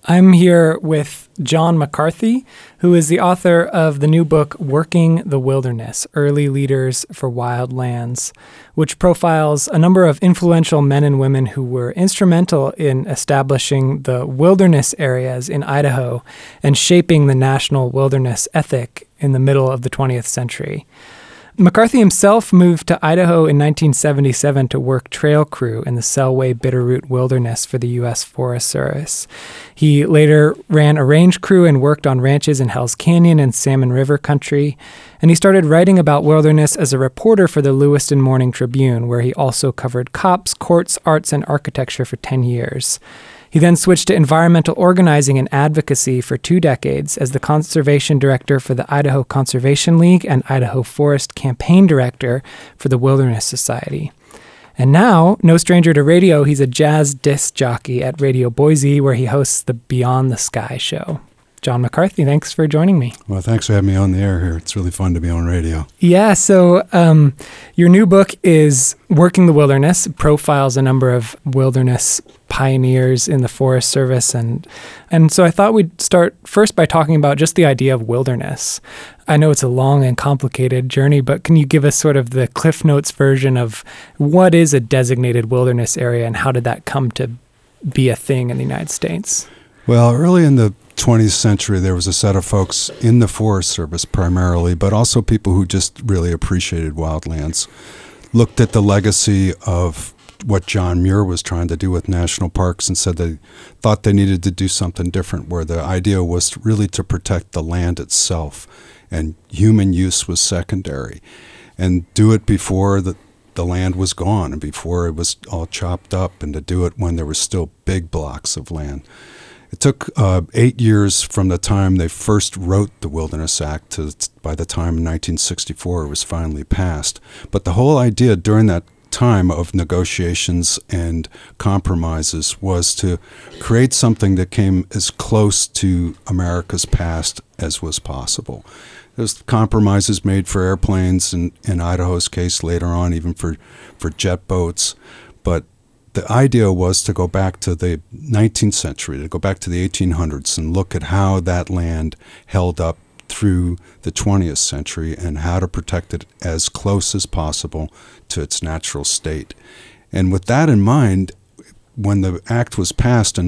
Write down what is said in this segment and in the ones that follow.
I'm here with John McCarthy, who is the author of the new book, Working the Wilderness, Early Leaders for Wild Lands, which profiles a number of influential men and women who were instrumental in establishing the wilderness areas in Idaho and shaping the national wilderness ethic in the middle of the 20th century. McCarthy himself moved to Idaho in 1977 to work trail crew in the Selway Bitterroot Wilderness for the U.S. Forest Service. He later ran a range crew and worked on ranches in Hells Canyon and Salmon River country, and he started writing about wilderness as a reporter for the Lewiston Morning Tribune, where he also covered cops, courts, arts, and architecture for 10 years. He then switched to environmental organizing and advocacy for 2 decades as the conservation director for the Idaho Conservation League and Idaho Forest campaign director for the Wilderness Society. And now, no stranger to radio, he's a jazz disc jockey at Radio Boise, where he hosts the Beyond the Sky show. John McCarthy, thanks for joining me. Well, thanks for having me on the air here. It's really fun to be on radio. Yeah, so your new book is Working the Wilderness. It profiles a number of wilderness pioneers in the Forest Service. And so I thought we'd start first by talking about just the idea of wilderness. I know it's a long and complicated journey, but can you give us sort of the Cliff Notes version of what is a designated wilderness area and how did that come to be a thing in the United States? Well, early in the 20th century, there was a set of folks in the Forest Service primarily, but also people who just really appreciated wildlands, looked at the legacy of what John Muir was trying to do with national parks and said they thought they needed to do something different, where the idea was really to protect the land itself and human use was secondary, and do it before the land was gone and before it was all chopped up, and to do it when there were still big blocks of land. It took 8 years from the time they first wrote the Wilderness Act to by the time in 1964 it was finally passed. But the whole idea during that time of negotiations and compromises was to create something that came as close to America's past as was possible. There's compromises made for airplanes, and in Idaho's case later on even for jet boats, but the idea was to go back to the 19th century, to go back to the 1800s and look at how that land held up through the 20th century and how to protect it as close as possible to its natural state. And with that in mind, when the act was passed in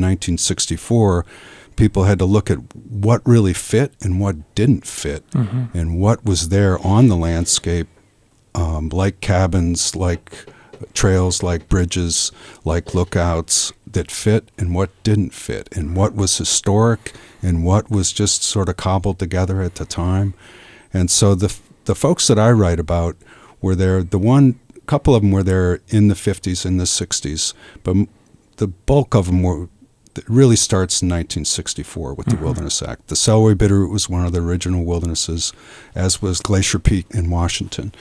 1964, people had to look at what really fit and what didn't fit, and what was there on the landscape, like cabins, like trails, like bridges, like lookouts, that fit and what didn't fit, and what was historic and what was just sort of cobbled together at the time. And so the folks that I write about were there, couple of them were there in the 50s and the 60s, but the bulk of them it really starts in 1964 with the Wilderness Act. The Selway Bitterroot was one of the original wildernesses, as was Glacier Peak in Washington.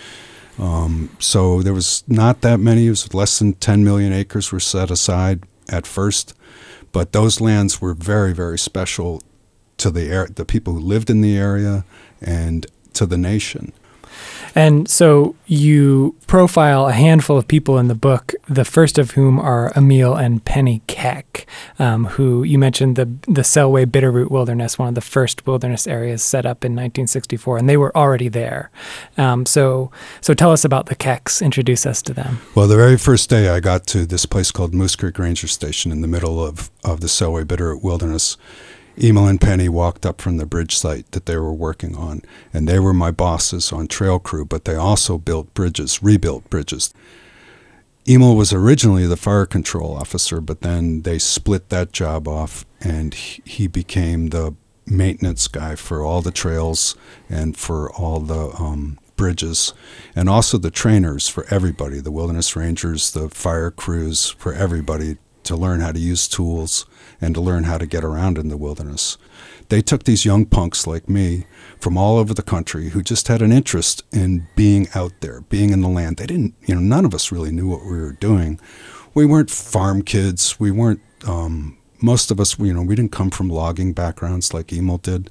So there was not that many. It was less than 10 million acres were set aside at first, but those lands were very, very special to the people who lived in the area and to the nation. And so you profile a handful of people in the book, the first of whom are Emil and Penny Keck, who you mentioned the Selway Bitterroot Wilderness, one of the first wilderness areas set up in 1964, and they were already there. So tell us about the Kecks. Introduce us to them. Well, the very first day I got to this place called Moose Creek Ranger Station in the middle of the Selway Bitterroot Wilderness, Emil and Penny walked up from the bridge site that they were working on, and they were my bosses on trail crew, but they also rebuilt bridges. Emil was originally the fire control officer, but then they split that job off, and he became the maintenance guy for all the trails and for all the bridges, and also the trainers for everybody, the wilderness rangers, the fire crews, for everybody to learn how to use tools and to learn how to get around in the wilderness. They took these young punks like me from all over the country who just had an interest in being out there, being in the land. They didn't, none of us really knew what we were doing. We weren't farm kids. We weren't, most of us, we didn't come from logging backgrounds like Emil did,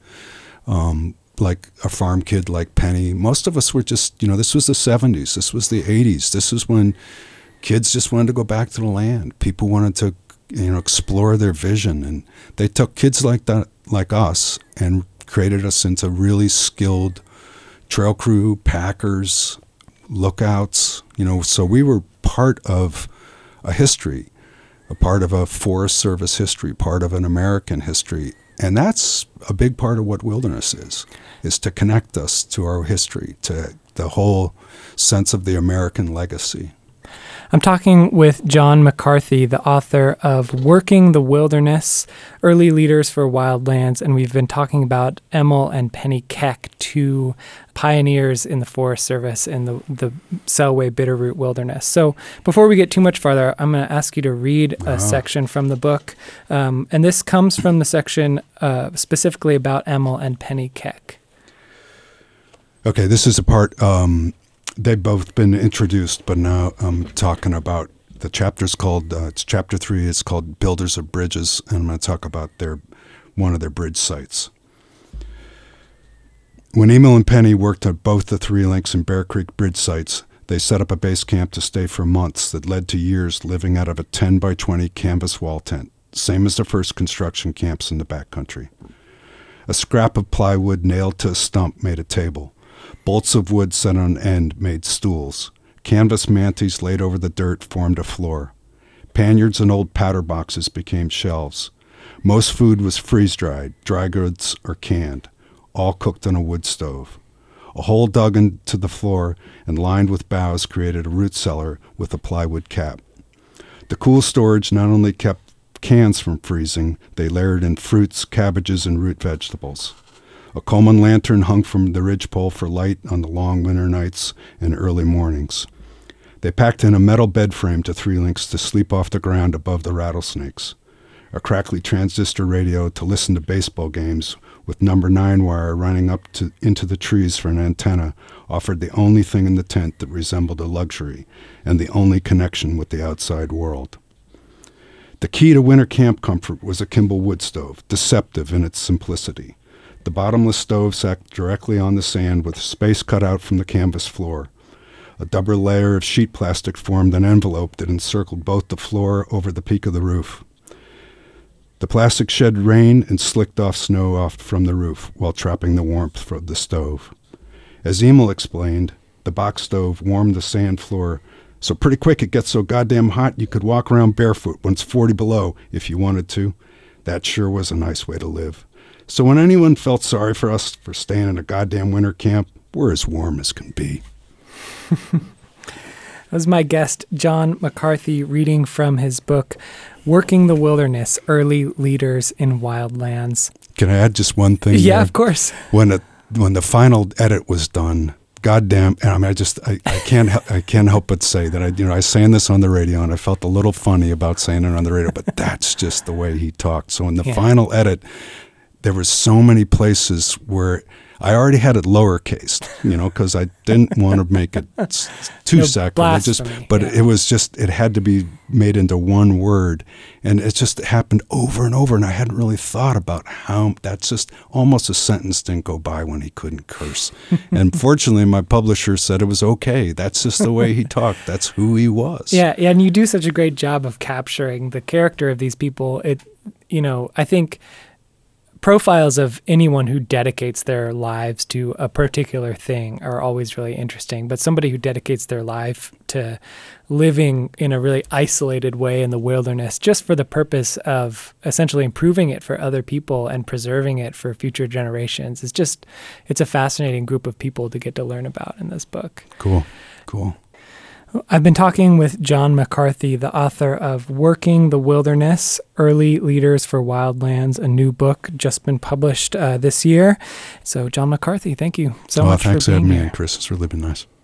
like a farm kid like Penny. Most of us were just, this was the 70s. This was the 80s. This was when kids just wanted to go back to the land. People wanted to explore their vision. And they took kids like that, like us, and created us into really skilled trail crew, packers, lookouts. So we were part of a history, a part of a Forest Service history, part of an American history. And that's a big part of what Wilderness is to connect us to our history, to the whole sense of the American legacy. I'm talking with John McCarthy, the author of Working the Wilderness, Early Leaders for Wildlands, and we've been talking about Emil and Penny Keck, two pioneers in the Forest Service in the Selway Bitterroot Wilderness. So before we get too much farther, I'm going to ask you to read a section from the book, and this comes from the section specifically about Emil and Penny Keck. Okay, this is a part... They've both been introduced, but now I'm talking about the chapter's called, it's chapter 3, it's called Builders of Bridges, and I'm going to talk about one of their bridge sites. When Emil and Penny worked at both the Three Links and Bear Creek bridge sites, they set up a base camp to stay for months that led to years living out of a 10 by 20 canvas wall tent, same as the first construction camps in the backcountry. A scrap of plywood nailed to a stump made a table. Bolts of wood set on end made stools. Canvas manties laid over the dirt formed a floor. Panniards and old powder boxes became shelves. Most food was freeze-dried, dry goods or canned, all cooked on a wood stove. A hole dug into the floor and lined with boughs created a root cellar with a plywood cap. The cool storage not only kept cans from freezing, they layered in fruits, cabbages, and root vegetables. A Coleman lantern hung from the ridgepole for light on the long winter nights and early mornings. They packed in a metal bed frame to Three Links to sleep off the ground above the rattlesnakes. A crackly transistor radio to listen to baseball games with number 9 wire running up into the trees for an antenna offered the only thing in the tent that resembled a luxury and the only connection with the outside world. The key to winter camp comfort was a Kimball wood stove, deceptive in its simplicity. The bottomless stove sat directly on the sand with space cut out from the canvas floor. A double layer of sheet plastic formed an envelope that encircled both the floor over the peak of the roof. The plastic shed rain and slicked off snow off from the roof while trapping the warmth from the stove. As Emil explained, the box stove warmed the sand floor so pretty quick it gets so goddamn hot you could walk around barefoot when it's 40 below if you wanted to. That sure was a nice way to live. So when anyone felt sorry for us for staying in a goddamn winter camp, we're as warm as can be. That was my guest, John McCarthy, reading from his book, Working the Wilderness, Early Leaders in Wildlands. Can I add just one thing? Yeah, there? Of course. When the final edit was done, goddamn, and I can't help but say that I sang this on the radio and I felt a little funny about saying it on the radio, but that's just the way he talked. So in the final edit, there were so many places where I already had it lowercase, because I didn't want to make it too sacrilegious. But it had to be made into one word. And it just happened over and over. And I hadn't really thought about how that's just almost a sentence didn't go by when he couldn't curse. And fortunately, my publisher said it was okay. That's just the way he talked. That's who he was. Yeah. And you do such a great job of capturing the character of these people. I think profiles of anyone who dedicates their lives to a particular thing are always really interesting, but somebody who dedicates their life to living in a really isolated way in the wilderness just for the purpose of essentially improving it for other people and preserving it for future generations it's a fascinating group of people to get to learn about in this book. Cool. I've been talking with John McCarthy, the author of Working the Wilderness, Early Leaders for Wildlands, a new book just been published this year. So, John McCarthy, thank you so much for being here. Thanks for having me, Chris. It's really been nice.